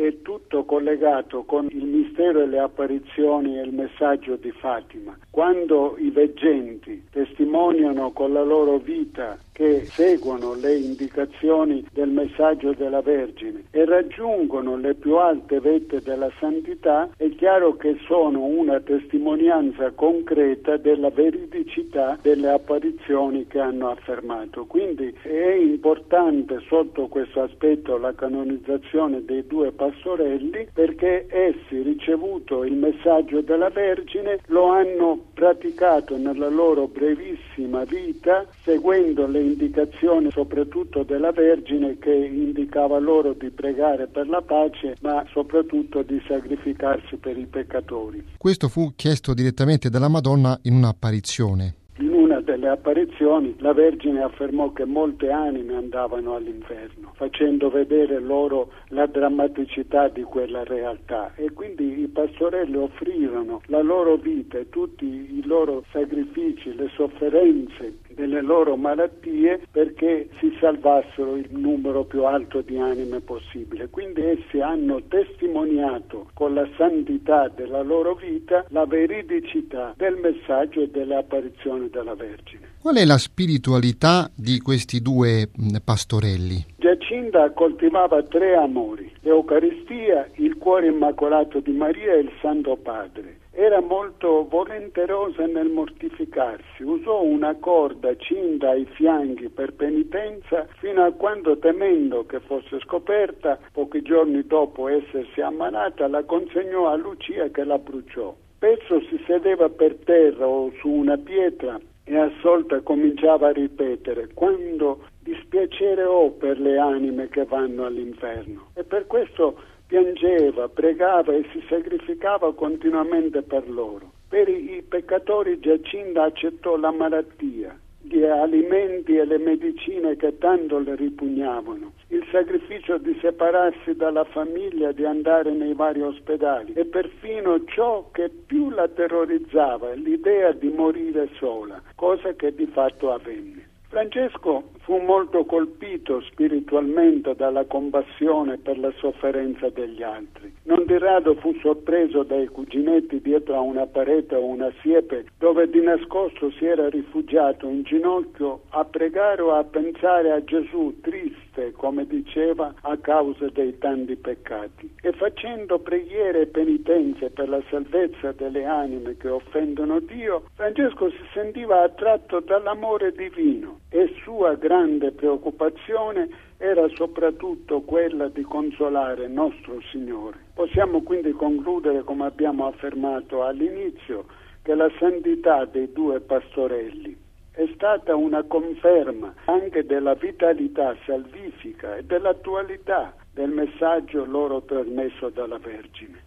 è tutto collegato con il mistero e le apparizioni e il messaggio di Fatima. Quando i veggenti testimoniano con la loro vita che seguono le indicazioni del messaggio della Vergine e raggiungono le più alte vette della santità, è chiaro che sono una testimonianza concreta della veridicità delle apparizioni che hanno affermato. Quindi è importante sotto questo aspetto la canonizzazione dei due pastorelli, perché essi, ricevuto il messaggio della Vergine, lo hanno praticato nella loro brevissima vita, seguendo le indicazioni soprattutto della Vergine, che indicava loro di pregare per la pace, ma soprattutto di sacrificarsi per i peccatori. Questo fu chiesto direttamente dalla Madonna in un'apparizione. In una delle apparizioni la Vergine affermò che molte anime andavano all'inferno, facendo vedere loro la drammaticità di quella realtà, e quindi i pastorelli offrirono la loro vita e tutti i loro sacrifici, le sofferenze delle loro malattie, perché si salvassero il numero più alto di anime possibile. Quindi essi hanno testimoniato con la santità della loro vita la veridicità del messaggio e delle apparizioni della Vergine. Qual è la spiritualità di questi due pastorelli? Giacinta coltivava 3 amori: l'Eucaristia, il cuore immacolato di Maria e il Santo Padre. Era molto volenterosa nel mortificarsi, usò una corda cinta ai fianchi per penitenza, fino a quando, temendo che fosse scoperta, pochi giorni dopo essersi ammalata, la consegnò a Lucia, che la bruciò. Spesso si sedeva per terra o su una pietra e assolta cominciava a ripetere: quando dispiacere ho per le anime che vanno all'inferno. E per questo piangeva, pregava e si sacrificava continuamente per loro. Per i peccatori Giacinta accettò la malattia, gli alimenti e le medicine che tanto le ripugnavano, il sacrificio di separarsi dalla famiglia, di andare nei vari ospedali, e perfino ciò che più la terrorizzava, l'idea di morire sola, cosa che di fatto avvenne. Francesco fu molto colpito spiritualmente dalla compassione per la sofferenza degli altri. Non di rado fu sorpreso dai cuginetti dietro a una parete o una siepe, dove di nascosto si era rifugiato in ginocchio a pregare o a pensare a Gesù, triste, come diceva, a causa dei tanti peccati. E facendo preghiere e penitenze per la salvezza delle anime che offendono Dio, Francesco si sentiva attratto dall'amore divino, e sua grande preoccupazione era soprattutto quella di consolare nostro Signore. Possiamo quindi concludere, come abbiamo affermato all'inizio, che la santità dei due pastorelli è stata una conferma anche della vitalità salvifica e dell'attualità del messaggio loro trasmesso dalla Vergine.